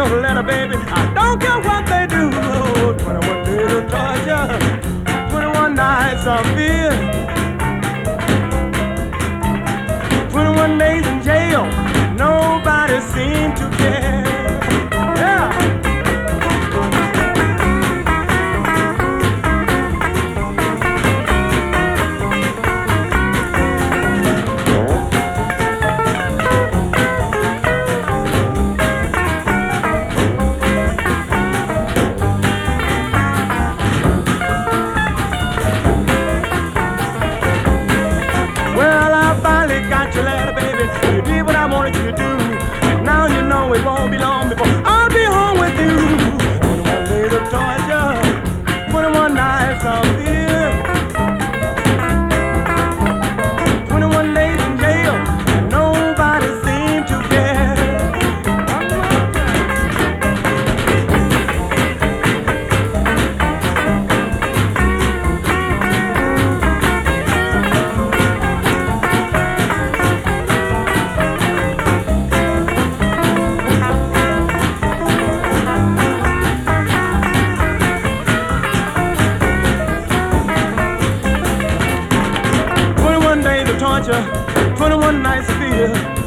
your letter, baby. I don't care what they do. Oh, 21 days of torture, 21 nights of fear, 21 days in jail. Nobody seemed to care. Yeah. You did what I wanted you to do. Now you know it won't be long before I'll be home with you. 21 days of torture, 21 nights of fear, 21 days in jail. Nobody seemed to care. 21 nights of fear,